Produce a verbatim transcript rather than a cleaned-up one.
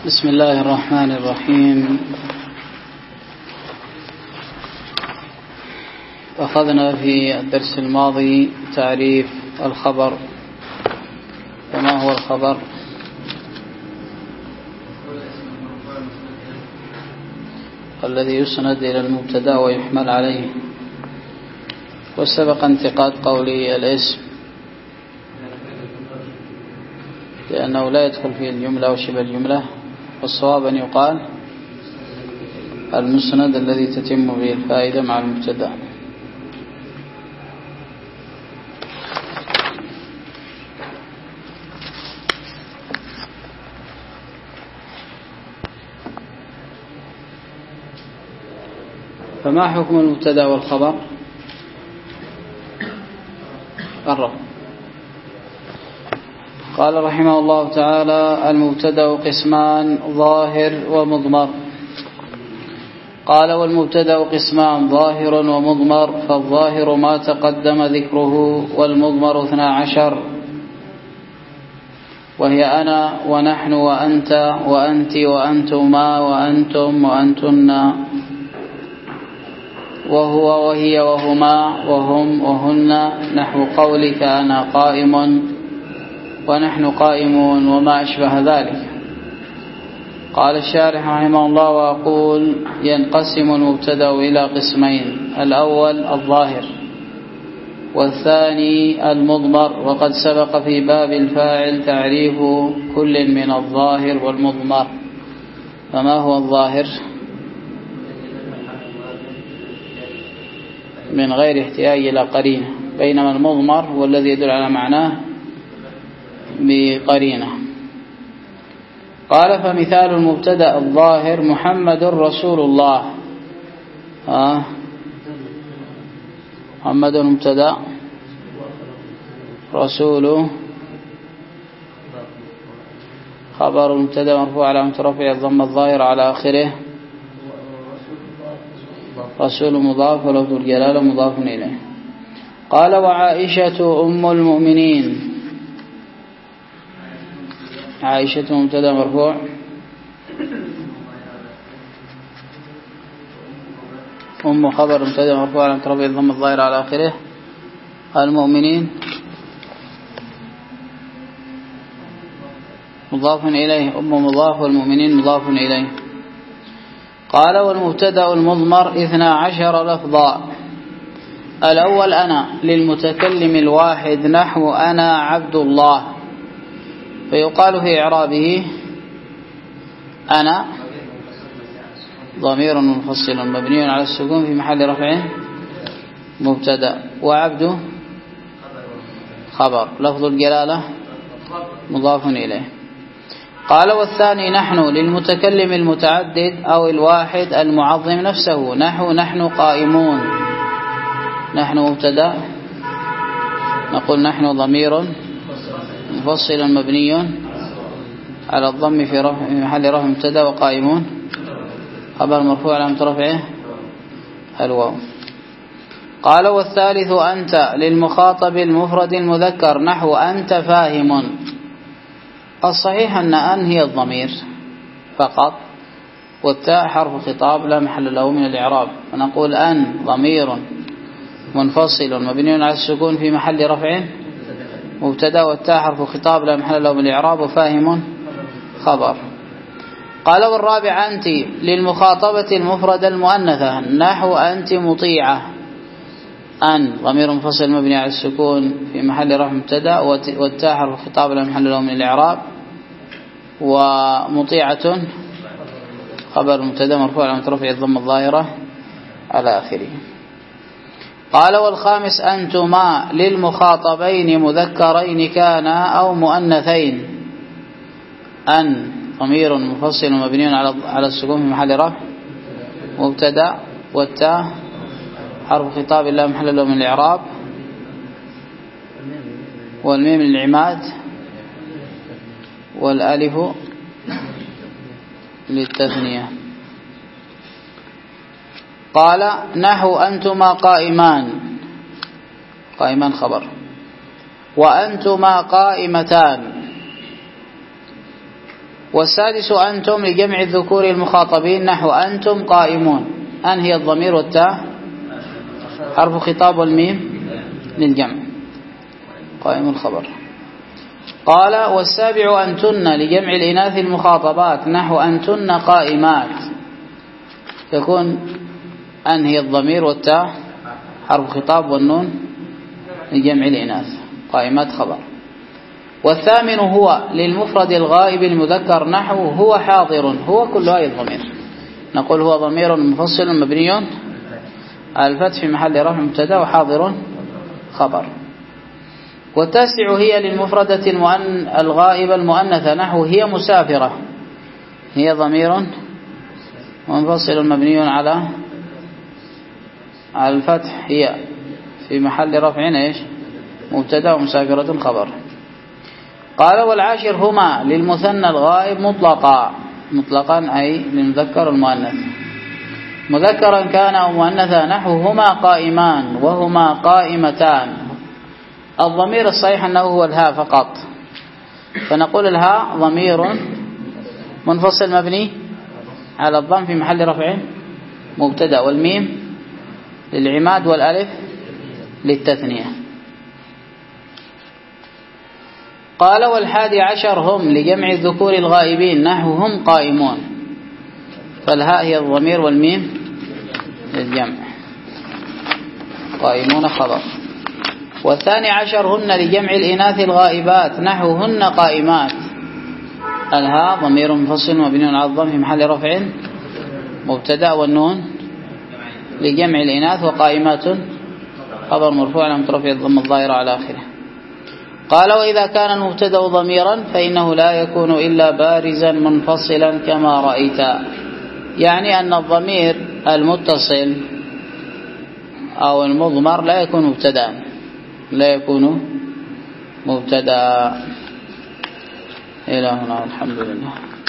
بسم الله الرحمن الرحيم. أخذنا في الدرس الماضي تعريف الخبر. وما هو الخبر؟ الذي يسند إلى المبتدأ ويحمل عليه. وسبق انتقاد قولي الاسم لأنه لا يدخل فيه الجملة وشبه الجملة، والصواب أن يقال المسند الذي تتم به الفائدة مع المبتدأ. فما حكم المبتدأ والخبر؟ قرر. قال رحمه الله تعالى: المبتدأ قسمان ظاهر ومضمر. قال: والمبتدأ قسمان ظاهر ومضمر، فالظاهر ما تقدم ذكره، والمضمر اثنا عشر، وهي أنا ونحن وأنت وأنت وأنتما وأنتم وأنتن، وهو وهي وهما وهم وهن، نحو قولك أنا قائم ونحن قائمون وما أشبه ذلك. قال الشارح رحمه الله: وأقول ينقسم المبتدأ إلى قسمين: الأول الظاهر، والثاني المضمر. وقد سبق في باب الفاعل تعريف كل من الظاهر والمضمر. فما هو الظاهر؟ من غير احتياج إلى قرينة، بينما المضمر هو الذي يدل على معناه بقرينة. قال: فمثال المبتدأ الظاهر: محمد رسول الله. آه محمد مبتدأ، رسول خبر مبتدأ مرفوع علامة رفعه الضم الظاهر على آخره، رسول مضاف ولفظ الجلالة مضاف إليه. قال: وعائشة أم المؤمنين. عائشة مبتدأ مرفوع، أم خبر مبتدأ مرفوع علامة رفعه الضم الظاهر على آخره، المؤمنين مضاف إليه، أم مضاف والمؤمنين مضاف إليه. قال: والمبتدأ المضمر اثنا عشر لفظا. الأول أنا للمتكلم الواحد، نحو أنا عبد الله، فيقال في إعرابه: أنا ضمير منفصل مبني على السكون في محل رفع مبتدأ، وعبد خبر، لفظ الجلالة مضاف إليه. قال: والثاني نحن للمتكلم المتعدد أو الواحد المعظم نفسه، نحو نحن قائمون. نحن مبتدأ، نقول نحن ضمير منفصل مبني على الضم في رفع في محل رفع مبتدأ، وقائمون خبر مرفوع علامة رفعه الواو. قال: والثالث أنت للمخاطب المفرد المذكر، نحو أنت فاهم. الصحيح أن أن هي الضمير فقط، والتاء حرف خطاب لا محل له من الإعراب، فنقول أن ضمير منفصل مبني على السكون في محل رفع مبتدأ، والتاء حرف خطاب لا محل له من الإعراب، وفاهم خبر. قال: والرابع أنت للمخاطبة المفردة المؤنثة، نحو أنت مطيعة. أن ضمير منفصل مبني على السكون في محل رفع مبتدأ، والتاء حرف خطاب لا محل له من الإعراب، ومطيعة خبر مبتدأ مرفوع علامة رفعه الضمة الظاهرة على آخره. قال: والخامس أنتما للمخاطبين مذكرين كان أو مؤنثين، أن ضمير منفصل مبني على السكون في محل رفع مبتدأ، والتاء حرف خطاب لا محل له من الإعراب، والميم للعماد، والألف للتثنية. قال: نحو أنتما قائمان، قائمان خبر، وأنتما قائمتان، والسادس أنتم لجمع الذكور المخاطبين نحو أنتم قائمون. أن هي الضمير والتاء حرف خطاب والميم للجمع قائم الخبر. قال والسابع أنتن لجمع الإناث المخاطبات نحو أنتن قائمات، يكون أن هي الضمير والتاء حرف خطاب والنون لجمع الإناث قائمات خبر. والثامن هو للمفرد الغائب المذكر نحو هو حاضر. هو كل هاي الضمير، نقول هو ضمير منفصل مبني على الفتح في محل رفع مبتدا وحاضر خبر. والتاسع هي للمفردة المؤن... الغائبة المؤنثة نحو هي مسافرة. هي ضمير منفصل مبني على على الفتح هي في محل رفع ايش مبتدا ومسافرة خبر. قال والعاشر هما للمثنى الغائب مطلقا. مطلقا أي للمذكر المؤنث مذكرا كان أو مؤنثا نحو هما قائمان وهما قائمتان. الضمير الصحيح أنه هو الهاء فقط، فنقول الهاء ضمير منفصل مبني على الضم في محل رفع مبتدا والميم للعماد والألف للتثنية. قال والحادي عشر هم لجمع الذكور الغائبين نحو هم قائمون، فالهاء هي الضمير والميم للجمع قائمون خبر. والثاني عشر هن لجمع الإناث الغائبات نحو هن قائمات. الهاء ضمير منفصل مبني على الضم في محل رفع مبتدا والنون لجمع الإناث وقائمات خبر مرفوع على رفع الضم الظاهرة على آخره. قال وإذا كان المبتدا ضميرا فإنه لا يكون إلا بارزا منفصلا كما رأيت. يعني أن الضمير المتصل أو المضمر لا يكون مبتدا لا يكون مبتدا. إلى هنا الحمد لله.